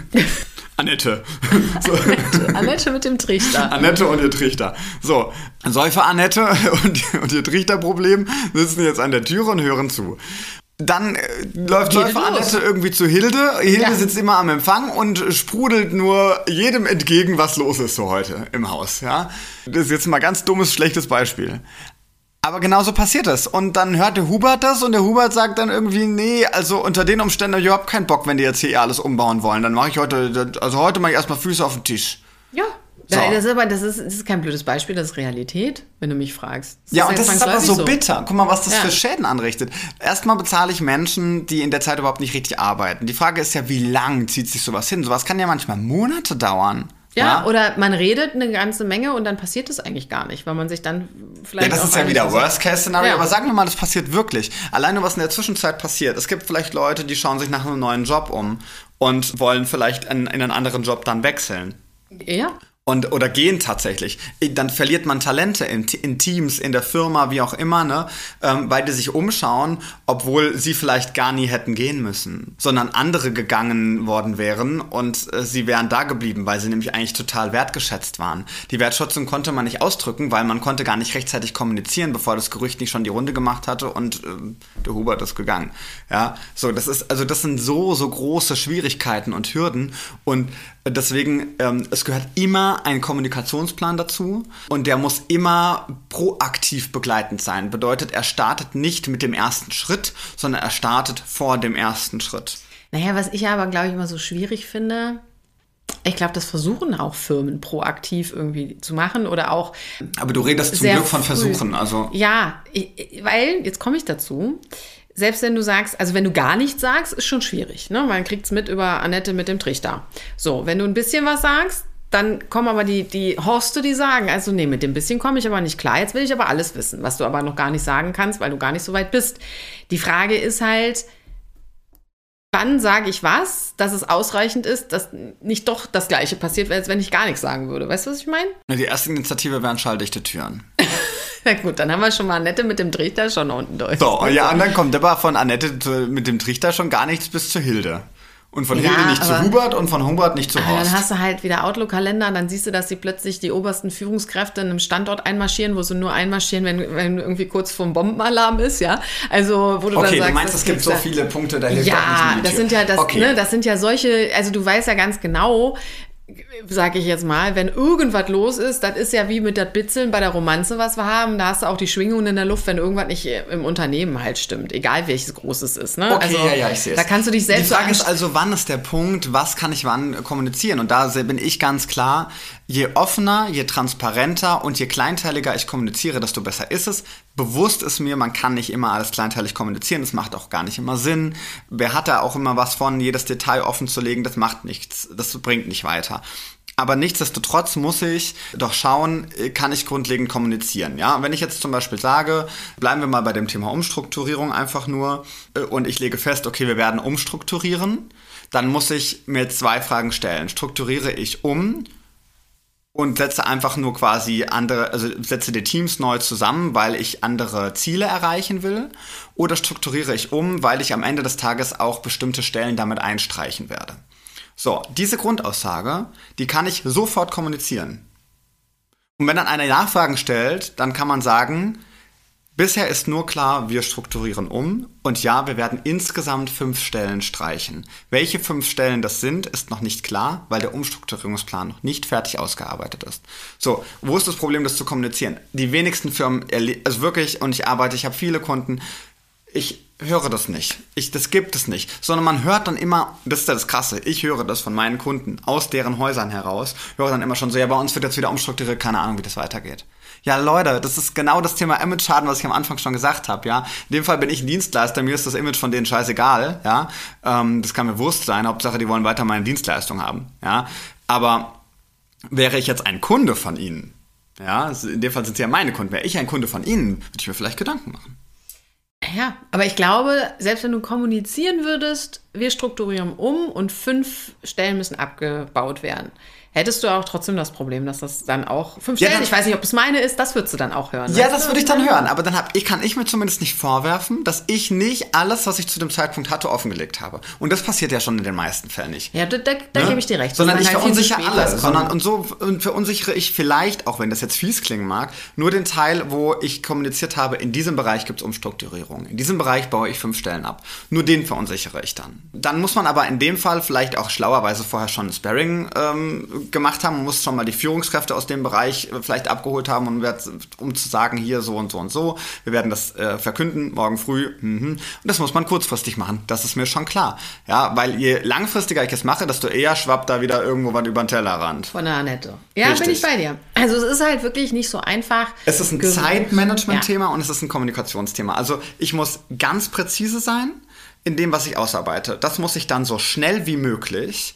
[SPEAKER 1] Annette.
[SPEAKER 2] So. Annette mit dem Trichter.
[SPEAKER 1] Annette und ihr Trichter. So, Säufer Annette und ihr Trichterproblem sitzen jetzt an der Türe und hören zu. Dann läuft Säufer Annette irgendwie zu Hilde. Hilde sitzt immer am Empfang und sprudelt nur jedem entgegen, was los ist so heute im Haus. Ja? Das ist jetzt mal ganz dummes, schlechtes Beispiel. Aber genauso passiert es. Und dann hört der Hubert das und der Hubert sagt dann irgendwie, nee, also unter den Umständen habe ich überhaupt keinen Bock, wenn die jetzt hier alles umbauen wollen. Dann mache ich heute mache ich erstmal Füße auf den Tisch.
[SPEAKER 2] Ja. So. Das ist kein blödes Beispiel, das ist Realität, wenn du mich fragst.
[SPEAKER 1] Und das ist aber so bitter. Guck mal, was das für Schäden anrichtet. Erstmal bezahle ich Menschen, die in der Zeit überhaupt nicht richtig arbeiten. Die Frage ist ja, wie lang zieht sich sowas hin? Sowas kann ja manchmal Monate dauern.
[SPEAKER 2] Ja, oder man redet eine ganze Menge und dann passiert das eigentlich gar nicht, weil man sich dann vielleicht.
[SPEAKER 1] Ja, das ist ja wieder Worst-Case-Szenario, aber sagen wir mal, das passiert wirklich. Alleine, was in der Zwischenzeit passiert. Es gibt vielleicht Leute, die schauen sich nach einem neuen Job um und wollen vielleicht in einen anderen Job dann wechseln.
[SPEAKER 2] Ja.
[SPEAKER 1] Oder gehen tatsächlich. Dann verliert man Talente in Teams, in der Firma, wie auch immer, ne? Weil die sich umschauen, obwohl sie vielleicht gar nie hätten gehen müssen, sondern andere gegangen worden wären und sie wären da geblieben, weil sie nämlich eigentlich total wertgeschätzt waren. Die Wertschätzung konnte man nicht ausdrücken, weil man konnte gar nicht rechtzeitig kommunizieren, bevor das Gerücht nicht schon die Runde gemacht hatte und der Hubert ist gegangen. Ja, so, das sind so große Schwierigkeiten und Hürden und deswegen, es gehört immer ein Kommunikationsplan dazu und der muss immer proaktiv begleitend sein. Bedeutet, er startet nicht mit dem ersten Schritt, sondern er startet vor dem ersten Schritt.
[SPEAKER 2] Naja, was ich aber, glaube ich, immer so schwierig finde, ich glaube, das versuchen auch Firmen proaktiv irgendwie zu machen oder auch.
[SPEAKER 1] Aber du redest zum Glück von Versuchen, also.
[SPEAKER 2] Ja, weil, jetzt komme ich dazu, selbst wenn du sagst, also wenn du gar nichts sagst, ist schon schwierig, ne? Man kriegt es mit über Annette mit dem Trichter. So, wenn du ein bisschen was sagst, dann kommen aber die Horste, die sagen, also nee, mit dem bisschen komme ich aber nicht klar, jetzt will ich aber alles wissen, was du aber noch gar nicht sagen kannst, weil du gar nicht so weit bist. Die Frage ist halt, wann sage ich was, dass es ausreichend ist, dass nicht doch das Gleiche passiert, als wenn ich gar nichts sagen würde. Weißt du, was ich meine?
[SPEAKER 1] Die erste Initiative wären schalldichte Türen.
[SPEAKER 2] Na gut, dann haben wir schon mal Annette mit dem Trichter schon unten durch.
[SPEAKER 1] So, ja, und dann kommt aber von Annette mit dem Trichter schon gar nichts bis zu Hilde. Und von Hilde nicht zu Hubert und von Hubert nicht zu Horst.
[SPEAKER 2] Dann hast du halt wieder Outlook-Kalender, dann siehst du, dass sie plötzlich die obersten Führungskräfte in einem Standort einmarschieren, wo sie nur einmarschieren, wenn irgendwie kurz vorm Bombenalarm ist, ja. Also, wo du dann sagst,
[SPEAKER 1] okay, du meinst, es gibt so viele Punkte, da hilft auch nicht
[SPEAKER 2] das sind ja das sind ja solche, also du weißt ja ganz genau, sag ich jetzt mal, wenn irgendwas los ist, das ist ja wie mit der Bitzeln bei der Romanze, was wir haben, da hast du auch die Schwingungen in der Luft, wenn irgendwas nicht im Unternehmen halt stimmt, egal welches Großes ist, ne?
[SPEAKER 1] Okay, also, ja, ich sehe es.
[SPEAKER 2] Da kannst du dich selbst
[SPEAKER 1] Die Frage ist also, wann ist der Punkt, was kann ich wann kommunizieren? Und da bin ich ganz klar, je offener, je transparenter und je kleinteiliger ich kommuniziere, desto besser ist es. Bewusst ist mir, man kann nicht immer alles kleinteilig kommunizieren, das macht auch gar nicht immer Sinn. Wer hat da auch immer was von, jedes Detail offen zu legen, das macht nichts, das bringt nicht weiter. Aber nichtsdestotrotz muss ich doch schauen, kann ich grundlegend kommunizieren. Ja, wenn ich jetzt zum Beispiel sage, bleiben wir mal bei dem Thema Umstrukturierung einfach nur und ich lege fest, okay, wir werden umstrukturieren, dann muss ich mir 2 Fragen stellen. Strukturiere ich um und setze einfach nur quasi setze die Teams neu zusammen, weil ich andere Ziele erreichen will? Oder strukturiere ich um, weil ich am Ende des Tages auch bestimmte Stellen damit einstreichen werde? So, diese Grundaussage, die kann ich sofort kommunizieren. Und wenn dann einer Nachfragen stellt, dann kann man sagen, bisher ist nur klar, wir strukturieren um und ja, wir werden insgesamt 5 Stellen streichen. Welche 5 Stellen das sind, ist noch nicht klar, weil der Umstrukturierungsplan noch nicht fertig ausgearbeitet ist. So, wo ist das Problem, das zu kommunizieren? Die wenigsten Firmen, also wirklich, und ich habe viele Kunden, ich höre das nicht. Das gibt es nicht. Sondern man hört dann immer, das ist ja das Krasse, ich höre das von meinen Kunden aus deren Häusern heraus, höre dann immer schon so, ja, bei uns wird jetzt wieder umstrukturiert, keine Ahnung, wie das weitergeht. Ja, Leute, das ist genau das Thema Image-Schaden, was ich am Anfang schon gesagt habe, ja. In dem Fall bin ich ein Dienstleister, mir ist das Image von denen scheißegal, ja. Das kann mir Wurst sein, Hauptsache, die wollen weiter meine Dienstleistung haben, ja. Aber wäre ich jetzt ein Kunde von ihnen, ja, in dem Fall sind sie ja meine Kunden, wäre ich ein Kunde von ihnen, würde ich mir vielleicht Gedanken machen.
[SPEAKER 2] Ja, aber ich glaube, selbst wenn du kommunizieren würdest, wir strukturieren um und 5 Stellen müssen abgebaut werden, hättest du auch trotzdem das Problem, dass das dann auch 5 Stellen, ich weiß nicht, ob es meine ist, das würdest du dann auch hören.
[SPEAKER 1] Ja, das würde ich dann hören, aber dann kann ich mir zumindest nicht vorwerfen, dass ich nicht alles, was ich zu dem Zeitpunkt hatte, offengelegt habe. Und das passiert ja schon in den meisten Fällen nicht.
[SPEAKER 2] Ja, da gebe ich dir recht.
[SPEAKER 1] Sondern ich verunsichere alles. Und verunsichere ich vielleicht, auch wenn das jetzt fies klingen mag, nur den Teil, wo ich kommuniziert habe, in diesem Bereich gibt es Umstrukturierung. In diesem Bereich baue ich 5 Stellen ab. Nur den verunsichere ich dann. Dann muss man aber in dem Fall vielleicht auch schlauerweise vorher schon ein Sparring gemacht haben, man muss schon mal die Führungskräfte aus dem Bereich vielleicht abgeholt haben, um zu sagen, hier so und so und so, wir werden das verkünden, morgen früh. Und das muss man kurzfristig machen, das ist mir schon klar. Ja, weil je langfristiger ich es mache, desto eher schwappt da wieder irgendwo was über den Tellerrand.
[SPEAKER 2] Von der Annette. Ja, richtig. Bin ich bei dir. Also es ist halt wirklich nicht so einfach.
[SPEAKER 1] Es ist ein Zeitmanagement-Thema und es ist ein Kommunikationsthema. Also ich muss ganz präzise sein in dem, was ich ausarbeite. Das muss ich dann so schnell wie möglich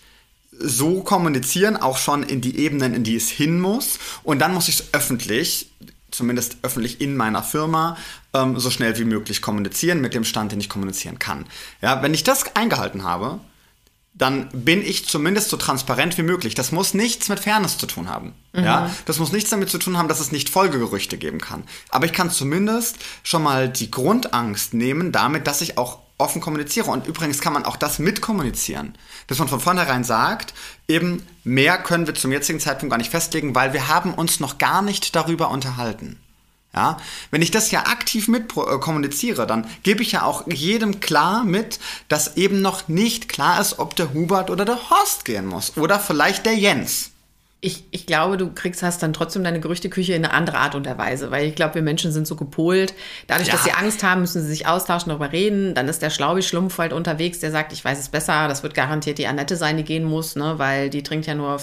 [SPEAKER 1] so kommunizieren, auch schon in die Ebenen, in die es hin muss. Und dann muss ich es öffentlich, zumindest öffentlich in meiner Firma, so schnell wie möglich kommunizieren mit dem Stand, den ich kommunizieren kann. Ja, wenn ich das eingehalten habe, dann bin ich zumindest so transparent wie möglich. Das muss nichts mit Fairness zu tun haben. Ja? Das muss nichts damit zu tun haben, dass es nicht Folgegerüchte geben kann. Aber ich kann zumindest schon mal die Grundangst nehmen damit, dass ich auch offen kommuniziere. Und übrigens kann man auch das mitkommunizieren. Dass man von vornherein sagt, eben mehr können wir zum jetzigen Zeitpunkt gar nicht festlegen, weil wir haben uns noch gar nicht darüber unterhalten. Ja? Wenn ich das ja aktiv kommuniziere, dann gebe ich ja auch jedem klar mit, dass eben noch nicht klar ist, ob der Hubert oder der Horst gehen muss. Oder vielleicht der Jens.
[SPEAKER 2] Ich glaube, du hast dann trotzdem deine Gerüchteküche in eine andere Art und Weise, weil ich glaube, wir Menschen sind so gepolt. Dadurch, dass sie Angst haben, müssen sie sich austauschen, darüber reden. Dann ist der Schlaubi-Schlumpf halt unterwegs, der sagt, ich weiß es besser. Das wird garantiert die Annette sein, die gehen muss, ne, weil die trinkt ja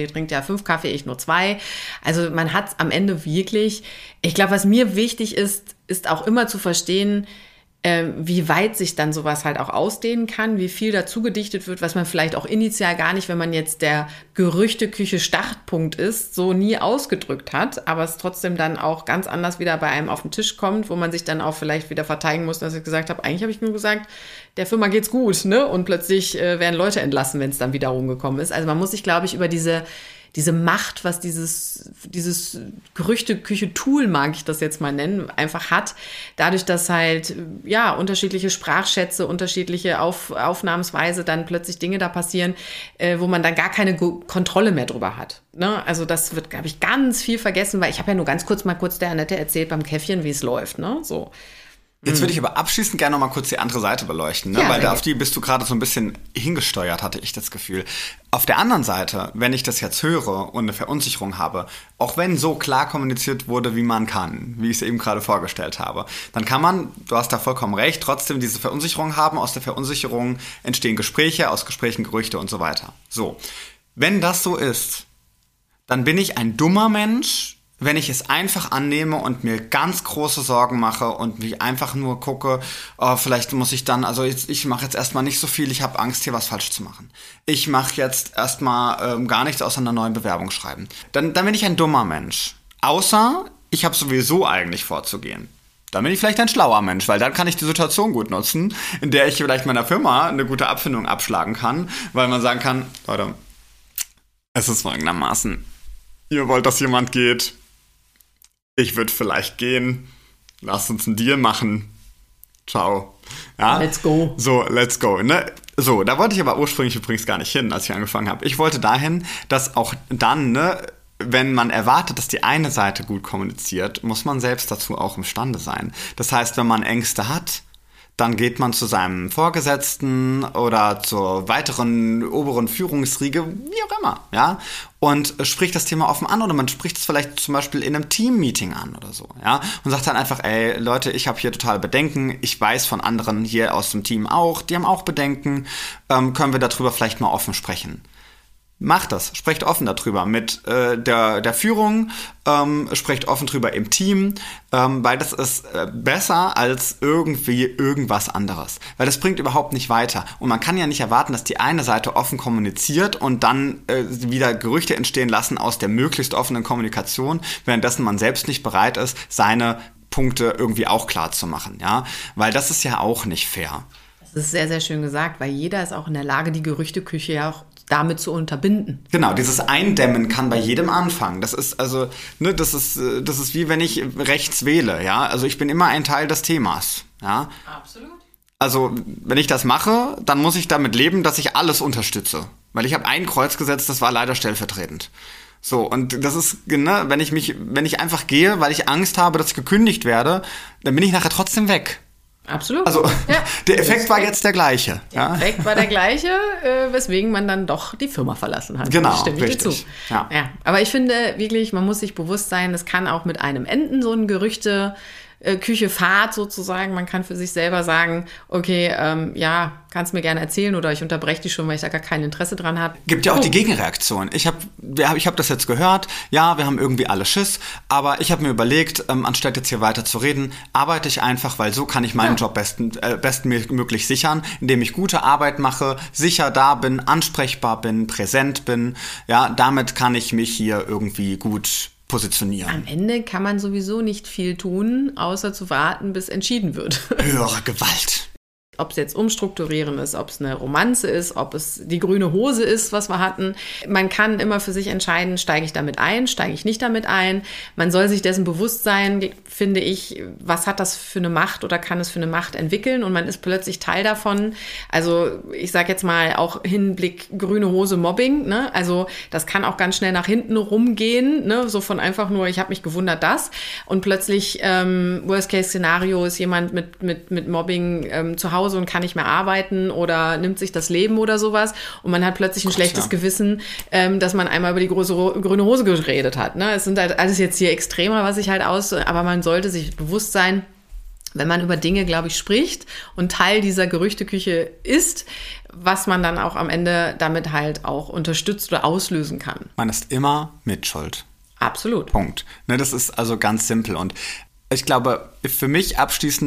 [SPEAKER 2] 5 Kaffee, ich nur 2. Also man hat am Ende wirklich, ich glaube, was mir wichtig ist auch immer zu verstehen, wie weit sich dann sowas halt auch ausdehnen kann, wie viel dazu gedichtet wird, was man vielleicht auch initial gar nicht, wenn man jetzt der Gerüchteküche Startpunkt ist, so nie ausgedrückt hat, aber es trotzdem dann auch ganz anders wieder bei einem auf den Tisch kommt, wo man sich dann auch vielleicht wieder verteidigen muss, dass ich gesagt habe, eigentlich habe ich nur gesagt, der Firma geht's gut, ne? Und plötzlich werden Leute entlassen, wenn es dann wieder rumgekommen ist. Also man muss sich, glaube ich, über diese Macht, was dieses Gerüchteküche-Tool, mag ich das jetzt mal nennen, einfach hat, dadurch, dass halt, ja, unterschiedliche Sprachschätze, unterschiedliche Aufnahmsweise dann plötzlich Dinge da passieren, wo man dann gar keine Kontrolle mehr drüber hat. Ne? Also das wird, glaube ich, ganz viel vergessen, weil ich habe ja nur ganz kurz der Annette erzählt beim Käffchen, wie es läuft, ne, so.
[SPEAKER 1] Jetzt würde ich aber abschließend gerne noch mal kurz die andere Seite beleuchten, ne?
[SPEAKER 2] Ja,
[SPEAKER 1] Weil auf die bist du gerade so ein bisschen hingesteuert, hatte ich das Gefühl. Auf der anderen Seite, wenn ich das jetzt höre und eine Verunsicherung habe, auch wenn so klar kommuniziert wurde, wie man kann, wie ich es eben gerade vorgestellt habe, dann kann man, du hast da vollkommen recht, trotzdem diese Verunsicherung haben. Aus der Verunsicherung entstehen Gespräche, aus Gesprächen Gerüchte und so weiter. So, wenn das so ist, dann bin ich ein dummer Mensch, wenn ich es einfach annehme und mir ganz große Sorgen mache und mich einfach nur gucke, oh, vielleicht muss ich dann, also ich mache jetzt erstmal nicht so viel, ich habe Angst, hier was falsch zu machen. Ich mache jetzt erstmal gar nichts außer einer neuen Bewerbung schreiben. Dann bin ich ein dummer Mensch. Außer, ich habe sowieso eigentlich vorzugehen. Dann bin ich vielleicht ein schlauer Mensch, weil dann kann ich die Situation gut nutzen, in der ich vielleicht meiner Firma eine gute Abfindung abschlagen kann, weil man sagen kann, Leute, es ist folgendermaßen, ihr wollt, dass jemand geht, ich würde vielleicht gehen, lasst uns einen Deal machen, ciao. Ja?
[SPEAKER 2] Let's go.
[SPEAKER 1] So, let's go. Ne? So, da wollte ich aber ursprünglich übrigens gar nicht hin, als ich angefangen habe. Ich wollte dahin, dass auch dann, ne, wenn man erwartet, dass die eine Seite gut kommuniziert, muss man selbst dazu auch imstande sein. Das heißt, wenn man Ängste hat, dann geht man zu seinem Vorgesetzten oder zur weiteren oberen Führungsriege, wie auch immer, ja, und spricht das Thema offen an oder man spricht es vielleicht zum Beispiel in einem Team-Meeting an oder so, ja, und sagt dann einfach, ey, Leute, ich habe hier total Bedenken, ich weiß von anderen hier aus dem Team auch, die haben auch Bedenken, können wir darüber vielleicht mal offen sprechen. Macht das, sprecht offen darüber mit der Führung, sprecht offen drüber im Team, weil das ist besser als irgendwie irgendwas anderes. Weil das bringt überhaupt nicht weiter. Und man kann ja nicht erwarten, dass die eine Seite offen kommuniziert und dann wieder Gerüchte entstehen lassen aus der möglichst offenen Kommunikation, währenddessen man selbst nicht bereit ist, seine Punkte irgendwie auch klar zu machen. Ja? Weil das ist ja auch nicht fair.
[SPEAKER 2] Das ist sehr, sehr schön gesagt, weil jeder ist auch in der Lage, die Gerüchteküche ja auch damit zu unterbinden.
[SPEAKER 1] Genau, dieses Eindämmen kann bei jedem anfangen. Das ist also, ne, das ist wie wenn ich rechts wähle, ja. Also ich bin immer ein Teil des Themas, ja.
[SPEAKER 2] Absolut.
[SPEAKER 1] Also wenn ich das mache, dann muss ich damit leben, dass ich alles unterstütze, weil ich habe ein Kreuz gesetzt, das war leider stellvertretend. So, und das ist, ne, wenn ich einfach gehe, weil ich Angst habe, dass ich gekündigt werde, dann bin ich nachher trotzdem weg.
[SPEAKER 2] Absolut.
[SPEAKER 1] Also ja. Der Effekt war jetzt der gleiche.
[SPEAKER 2] Der Effekt war der gleiche, weswegen man dann doch die Firma verlassen hat.
[SPEAKER 1] Genau,
[SPEAKER 2] stimme ich dir zu.
[SPEAKER 1] Ja.
[SPEAKER 2] Ja, aber ich finde wirklich, man muss sich bewusst sein, es kann auch mit einem enden, so ein Gerüchte-Küche-Fahrt sozusagen. Man kann für sich selber sagen, okay, ja, kannst mir gerne erzählen oder ich unterbreche dich schon, weil ich da gar kein Interesse dran habe.
[SPEAKER 1] Gibt ja auch die Gegenreaktion. Ich hab das jetzt gehört, ja, wir haben irgendwie alle Schiss, aber ich habe mir überlegt, anstatt jetzt hier weiter zu reden, arbeite ich einfach, weil so kann ich meinen Job bestmöglich sichern, indem ich gute Arbeit mache, sicher da bin, ansprechbar bin, präsent bin. Ja, damit kann ich mich hier irgendwie gut positionieren.
[SPEAKER 2] Am Ende kann man sowieso nicht viel tun, außer zu warten, bis entschieden wird.
[SPEAKER 1] Höhere Gewalt.
[SPEAKER 2] Ob es jetzt umstrukturieren ist, ob es eine Romanze ist, ob es die grüne Hose ist, was wir hatten. Man kann immer für sich entscheiden, steige ich damit ein, steige ich nicht damit ein. Man soll sich dessen bewusst sein, finde ich, was hat das für eine Macht oder kann es für eine Macht entwickeln und man ist plötzlich Teil davon. Also ich sage jetzt mal auch Hinblick grüne Hose Mobbing, ne? Also das kann auch ganz schnell nach hinten rumgehen, ne? So von einfach nur, ich habe mich gewundert, das und plötzlich Worst-Case-Szenario ist jemand mit Mobbing zu Hause und kann nicht mehr arbeiten oder nimmt sich das Leben oder sowas und man hat plötzlich ein schlechtes Gewissen, dass man einmal über die grüne Hose geredet hat. Ne? Es sind halt alles jetzt hier extremer, was ich halt aber man sollte sich bewusst sein, wenn man über Dinge, glaube ich, spricht und Teil dieser Gerüchteküche ist, was man dann auch am Ende damit halt auch unterstützt oder auslösen kann.
[SPEAKER 1] Man ist immer Mitschuld.
[SPEAKER 2] Absolut.
[SPEAKER 1] Punkt. Ne, das ist also ganz simpel und ich glaube, für mich abschließend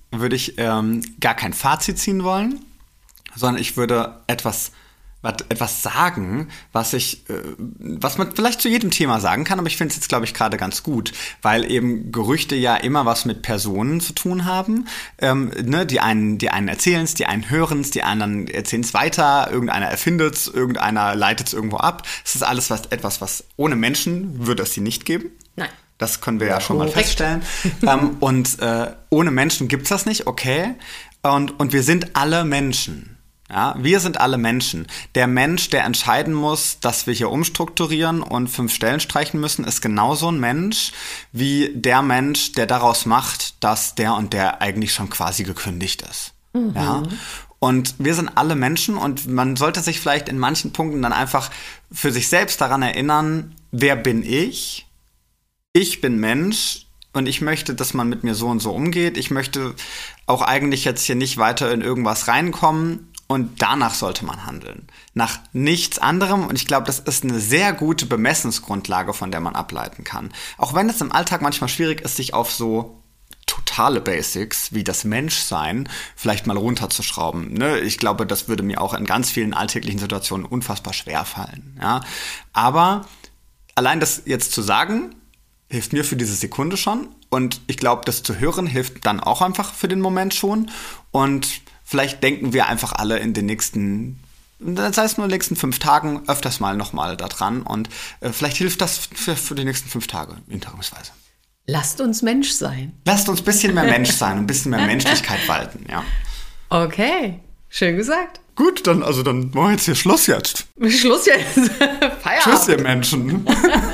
[SPEAKER 1] würde ich gar kein Fazit ziehen wollen, sondern ich würde etwas sagen, was man vielleicht zu jedem Thema sagen kann, aber ich finde es jetzt, glaube ich, gerade ganz gut, weil eben Gerüchte ja immer was mit Personen zu tun haben. Die einen erzählen es, die einen hören es, die anderen erzählen es weiter, irgendeiner erfindet es, irgendeiner leitet es irgendwo ab. Es ist alles etwas, was ohne Menschen würde es sie nicht geben.
[SPEAKER 2] Nein.
[SPEAKER 1] Das können wir ja schon mal feststellen. Und ohne Menschen gibt's das nicht, okay. Und wir sind alle Menschen. Ja, wir sind alle Menschen. Der Mensch, der entscheiden muss, dass wir hier umstrukturieren und 5 Stellen streichen müssen, ist genauso ein Mensch wie der Mensch, der daraus macht, dass der und der eigentlich schon quasi gekündigt ist. Mhm. Ja. Und wir sind alle Menschen und man sollte sich vielleicht in manchen Punkten dann einfach für sich selbst daran erinnern, wer bin ich? Ich bin Mensch. Und ich möchte, dass man mit mir so und so umgeht. Ich möchte auch eigentlich jetzt hier nicht weiter in irgendwas reinkommen. Und danach sollte man handeln. Nach nichts anderem. Und ich glaube, das ist eine sehr gute Bemessensgrundlage, von der man ableiten kann. Auch wenn es im Alltag manchmal schwierig ist, sich auf so totale Basics wie das Menschsein vielleicht mal runterzuschrauben. Ne? Ich glaube, das würde mir auch in ganz vielen alltäglichen Situationen unfassbar schwer fallen. Ja? Aber allein das jetzt zu sagen, hilft mir für diese Sekunde schon. Und ich glaube, das zu hören hilft dann auch einfach für den Moment schon. Und vielleicht denken wir einfach alle in den nächsten, das heißt nur in den nächsten 5 Tagen, öfters mal nochmal da dran. Und vielleicht hilft das für die nächsten 5 Tage interimsweise.
[SPEAKER 2] Lasst uns Mensch sein.
[SPEAKER 1] Lasst uns ein bisschen mehr Mensch sein, ein bisschen mehr Menschlichkeit walten, ja.
[SPEAKER 2] Okay, schön gesagt.
[SPEAKER 1] Gut, dann machen wir jetzt hier Schluss jetzt.
[SPEAKER 2] Schluss jetzt. Feierabend.
[SPEAKER 1] Tschüss, ihr Menschen.